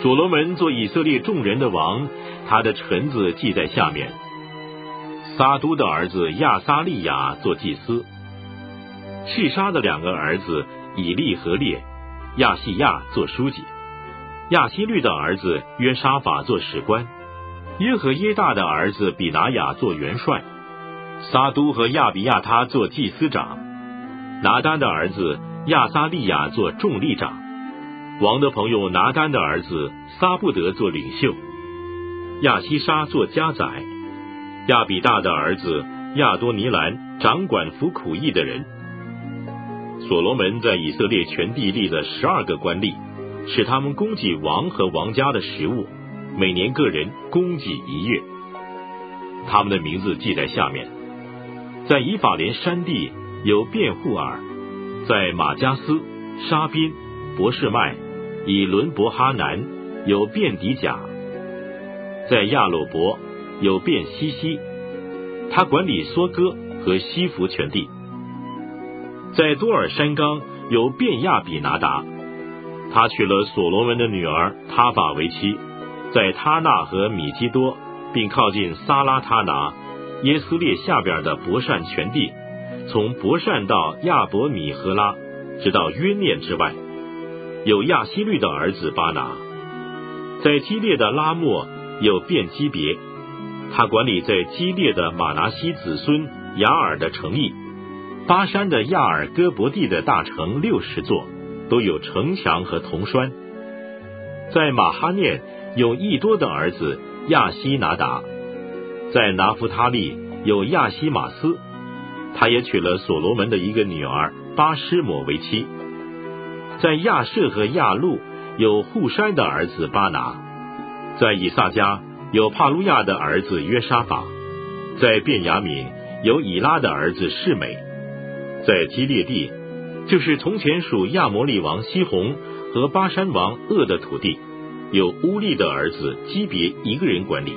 所罗门做以色列众人的王，他的臣子记在下面。撒都的儿子亚撒利雅做祭司，示沙的2个儿子以利和列、亚细亚做书记，亚希律的儿子约沙法做史官，耶和耶大的儿子比拿雅做元帅，撒都和亚比亚他做祭司长，拿单的儿子亚撒利雅做众吏长，王的朋友拿单的儿子撒布德做领袖，亚西沙做家宰，亚比大的儿子亚多尼兰掌管服苦役的人。所罗门在以色列全地立了12个官吏，使他们供给王和王家的食物，每年个人供给1月。他们的名字记在下面。在以法莲山地有便户尔，在马加斯、沙宾、伯示麦、以伦伯哈南有便迪甲，在亚罗伯有便西西，他管理梭哥和西弗全地。在多尔山冈有便亚比拿达，他娶了所罗门的女儿他法为妻，在他纳和米基多，并靠近撒拉他拿、耶斯列下边的伯善全地，从伯善到亚伯米和拉，直到约念之外，有亚希律的儿子巴拿。在基列的拉末有便基别，他管理在基列的马拿西子孙雅尔的城邑，巴山的亚尔戈伯地的大城60座，都有城墙和铜栓。在马哈念有益多的儿子亚西拿达，在拿弗他利有亚西马斯，他也娶了所罗门的一个女儿巴施抹为妻。在亚舍和亚路有户筛的儿子巴拿，在以萨迦有帕路亚的儿子约沙法，在便雅悯有以拉的儿子示美，在基列地，就是从前属亚摩利王西宏和巴山王噩的土地，有乌利的儿子基别一个人管理。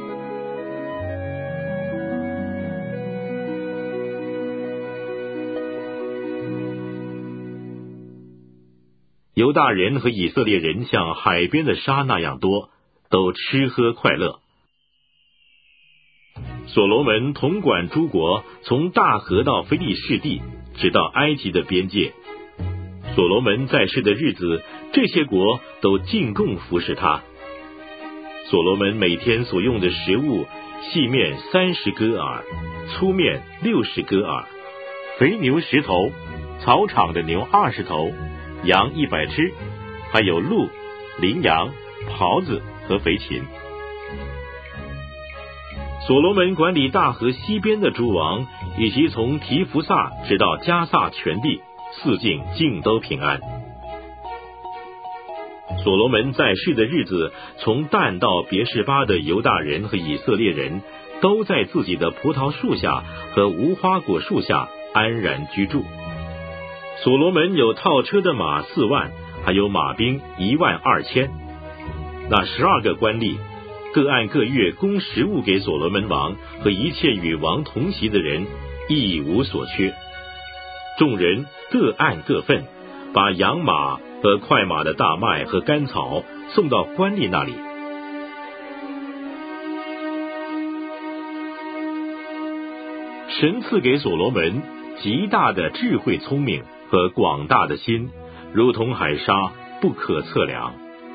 犹大人和以色列人像海边的沙那样多，都吃喝快乐。所罗门统管诸国，从大河到非利士地，直到埃及的边界。所罗门在世的日子，这些国都进贡服侍他。所罗门每天所用的食物，细面30戈尔，粗面60戈尔，肥牛10头，草场的牛20头，羊100只，还有鹿、羚羊、狍子和肥禽。所罗门管理大河西边的诸王，以及从提弗萨直到加萨全地，4境尽都平安。所罗门在世的日子，从但到别是巴的犹大人和以色列人，都在自己的葡萄树下和无花果树下安然居住。所罗门有套车的马4万，还有马兵12000。那12个官吏，各按各月供食物给所罗门王和一切与王同席的人，一无所缺。众人各按各份，把养马和快马的大麦和干草送到官吏那里。神赐给所罗门极大的智慧聪明和广大的心，如同海沙，不可测量。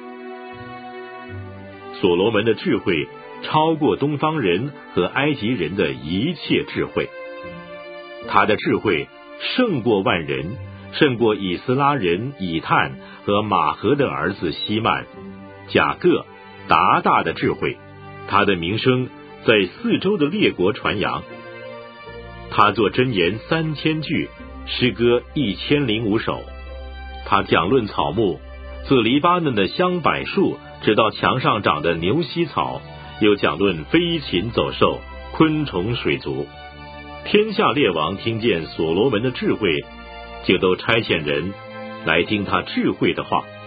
所罗门的智慧超过东方人和埃及人的一切智慧，他的智慧胜过万人，胜过以斯拉人以探和马和的儿子希曼、雅各、达大的智慧。他的名声在四周的列国传扬。他作箴言3000句，诗歌1005首。他讲论草木，自黎巴嫩的香柏树直到墙上长的牛膝草，又讲论飞禽走兽、昆虫水族。天下列王听见所罗门的智慧，就都差遣人来听他智慧的话。